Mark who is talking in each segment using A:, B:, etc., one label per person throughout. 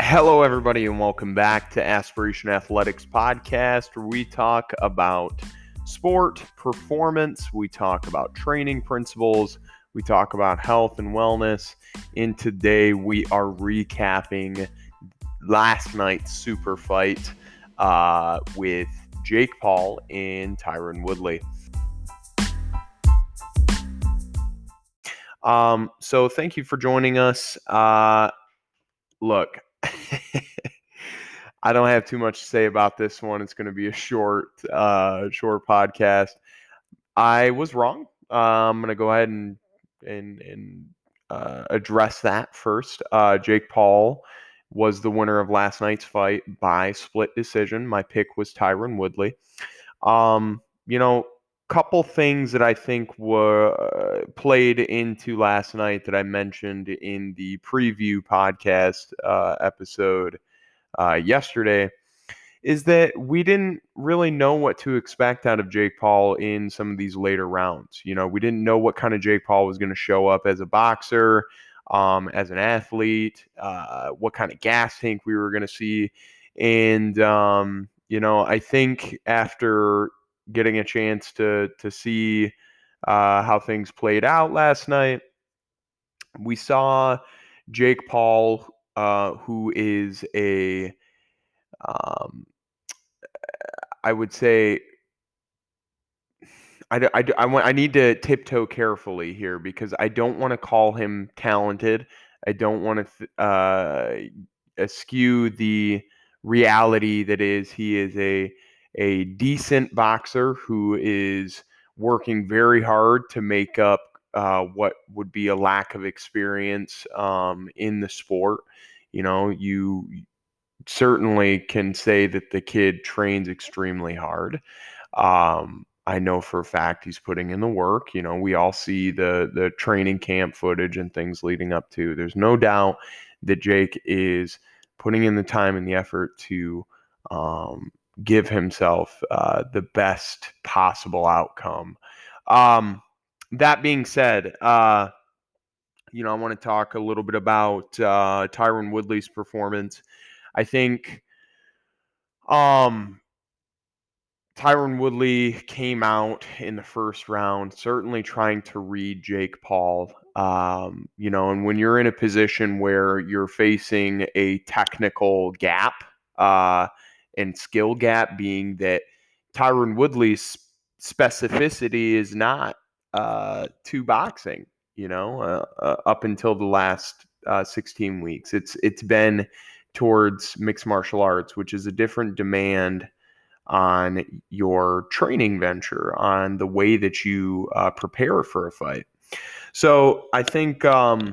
A: Hello, everybody, and welcome back to Aspiration Athletics Podcast, where we talk about sport, performance, we talk about training principles, we talk about health and wellness. And today we are recapping last night's super fight with Jake Paul and Tyron Woodley. So thank you for joining us. Look, I don't have too much to say about this one. It's going to be a short podcast. I was wrong. I'm going to go ahead and address that first. Jake Paul was the winner of last night's fight by split decision. My pick was Tyron Woodley. Couple things that I think were played into last night that I mentioned in the preview podcast episode yesterday is that we didn't really know what to expect out of Jake Paul in some of these later rounds. We didn't know what kind of Jake Paul was going to show up as a boxer, as an athlete, what kind of gas tank we were going to see. And, I think after getting a chance to see how things played out last night, we saw Jake Paul, who is I would say I need to tiptoe carefully here because I don't want to call him talented. I don't want to eschew the reality that he is a decent boxer who is working very hard to make up what would be a lack of experience in the sport. You certainly can say that the kid trains extremely hard. I know for a fact he's putting in the work. We all see the training camp footage and things leading up to. There's no doubt that Jake is putting in the time and the effort to give himself the best possible outcome. That being said, I want to talk a little bit about Tyron Woodley's performance. I think Tyron Woodley came out in the first round, certainly trying to read Jake Paul. And when you're in a position where you're facing a technical gap and skill gap, being that Tyron Woodley's specificity is not to boxing, up until the last 16 weeks. It's been towards mixed martial arts, which is a different demand on your training venture, on the way that you prepare for a fight. So I think, Tyron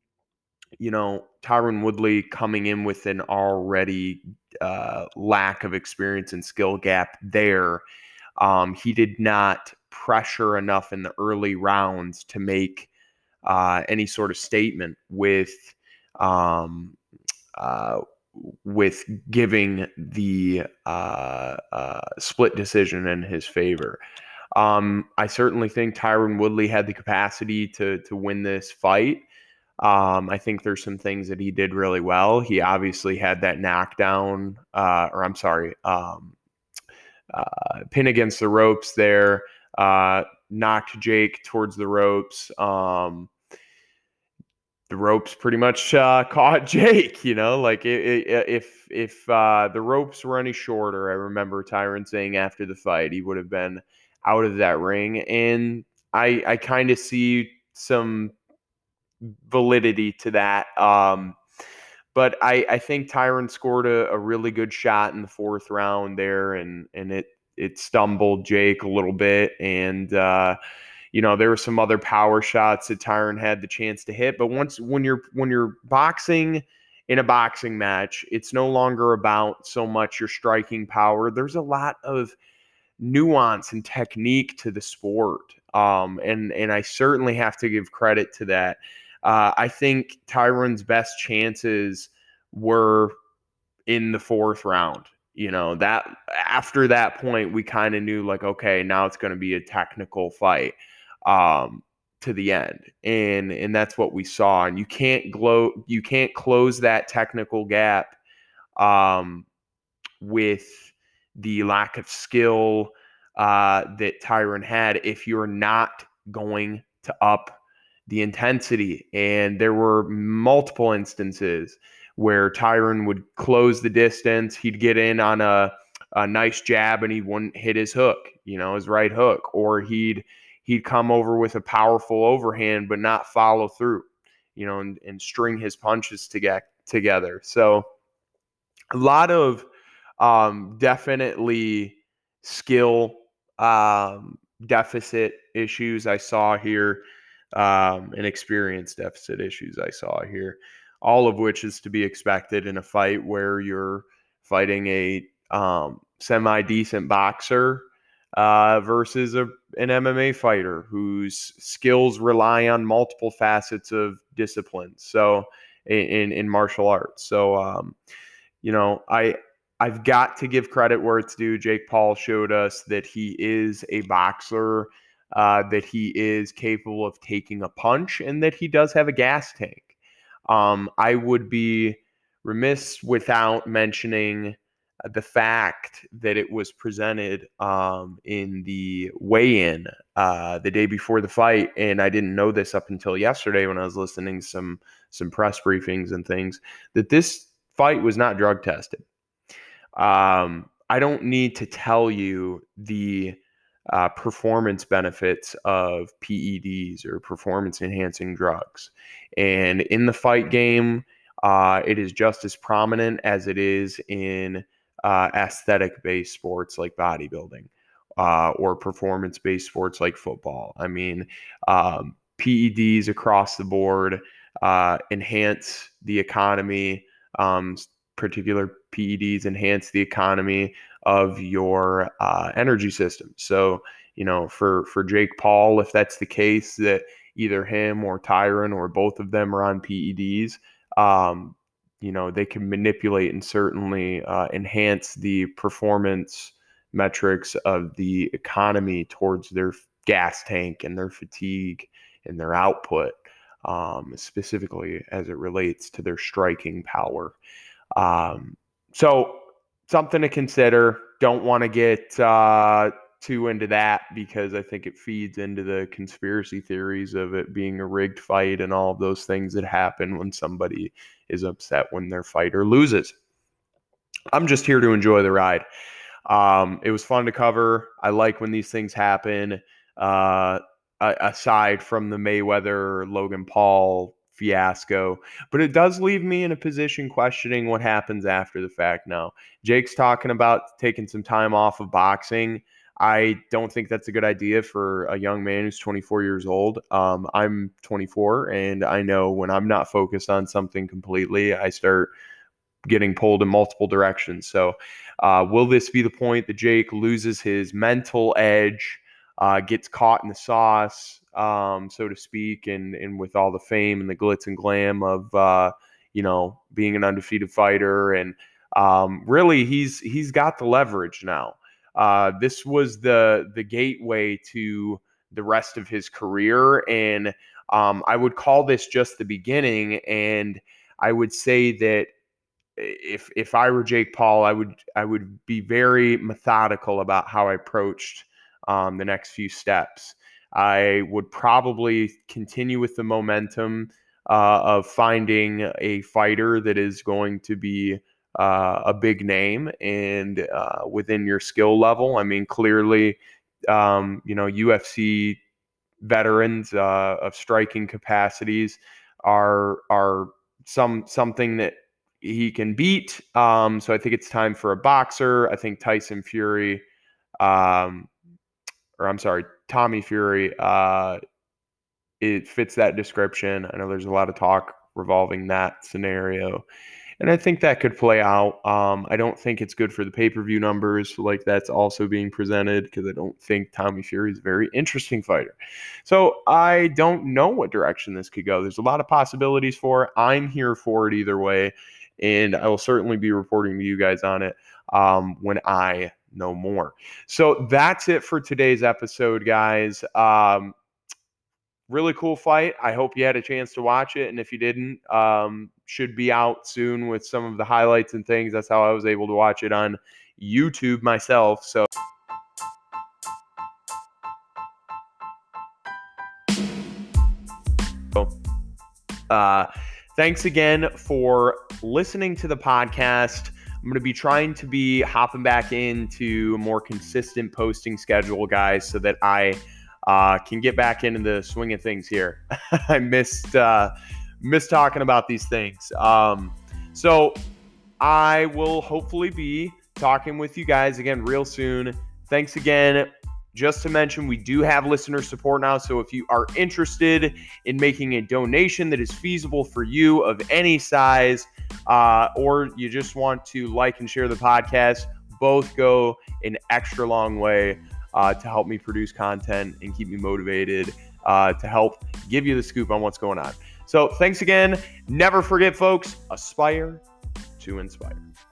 A: Woodley coming in with an already lack of experience and skill gap there, he did not pressure enough in the early rounds to make any sort of statement with giving the split decision in his favor. I certainly think Tyron Woodley had the capacity to win this fight. I think there's some things that he did really well. He obviously had that knockdown, pin against the ropes there, knocked Jake towards the ropes. The ropes pretty much caught Jake, like if the ropes were any shorter, I remember Tyron saying after the fight he would have been out of that ring. And I kind of see some validity to that. But I think Tyron scored a really good shot in the fourth round there, and it stumbled Jake a little bit. And there were some other power shots that Tyron had the chance to hit. But when you're boxing in a boxing match, it's no longer about so much your striking power. There's a lot of nuance and technique to the sport. And I certainly have to give credit to that. I think Tyron's best chances were in the fourth round. That after that point, we kind of knew, like, okay, now it's going to be a technical fight to the end. And that's what we saw. And you can't close that technical gap with the lack of skill that Tyron had if you're not going to up the intensity. And there were multiple instances where Tyron would close the distance. He'd get in on a nice jab and he wouldn't hit his hook, his right hook, or he'd come over with a powerful overhand but not follow through, and string his punches together. So a lot of definitely skill deficit issues I saw here, and experience deficit issues I saw here, all of which is to be expected in a fight where you're fighting a semi-decent boxer versus an MMA fighter whose skills rely on multiple facets of discipline. So in martial arts. So I've got to give credit where it's due. Jake Paul showed us that he is a boxer, that he is capable of taking a punch, and that he does have a gas tank. I would be remiss without mentioning the fact that it was presented in the weigh-in the day before the fight, and I didn't know this up until yesterday when I was listening to some press briefings and things, that this fight was not drug tested. I don't need to tell you the performance benefits of PEDs or performance enhancing drugs. And in the fight game, it is just as prominent as it is in aesthetic based sports like bodybuilding or performance based sports like football. I mean, PEDs across the board enhance the economy. Particular PEDs enhance the economy of your energy system. So, for Jake Paul, if that's the case, that either him or Tyron or both of them are on PEDs, they can manipulate and certainly enhance the performance metrics of the economy towards their gas tank and their fatigue and their output, specifically as it relates to their striking power. So something to consider. Don't want to get too into that because I think it feeds into the conspiracy theories of it being a rigged fight and all of those things that happen when somebody is upset when their fighter loses. I'm just here to enjoy the ride. It was fun to cover. I like when these things happen. Aside from the Mayweather-Logan Paul fiasco, but it does leave me in a position questioning what happens after the fact now. Jake's talking about taking some time off of boxing. I don't think that's a good idea for a young man who's 24 years old. I'm 24, and I know when I'm not focused on something completely, I start getting pulled in multiple directions. So will this be the point that Jake loses his mental edge, gets caught in the sauce, so to speak, and with all the fame and the glitz and glam of being an undefeated fighter, and really he's got the leverage now. This was the gateway to the rest of his career, and I would call this just the beginning. And I would say that if I were Jake Paul, I would be very methodical about how I approached the next few steps. I would probably continue with the momentum of finding a fighter that is going to be a big name and within your skill level. I mean, clearly, UFC veterans of striking capacities are something that he can beat. So I think it's time for a boxer. I think Tyson Fury, Tommy Fury, it fits that description. I know there's a lot of talk revolving that scenario, and I think that could play out. I don't think it's good for the pay-per-view numbers like that's also being presented, because I don't think Tommy Fury is a very interesting fighter. So I don't know what direction this could go. There's a lot of possibilities for it. I'm here for it either way, and I will certainly be reporting to you guys on it when I know more. So that's it for today's episode, guys. really cool fight. I hope you had a chance to watch it. And if you didn't, should be out soon with some of the highlights and things. That's how I was able to watch it on YouTube myself. So thanks again for listening to the podcast. I'm going to be trying to be hopping back into a more consistent posting schedule, guys, so that I can get back into the swing of things here. I missed talking about these things. So I will hopefully be talking with you guys again real soon. Thanks again. Just to mention, we do have listener support now. So if you are interested in making a donation that is feasible for you of any size, or you just want to like and share the podcast, both go an extra long way to help me produce content and keep me motivated to help give you the scoop on what's going on. So thanks again. Never forget, folks, aspire to inspire.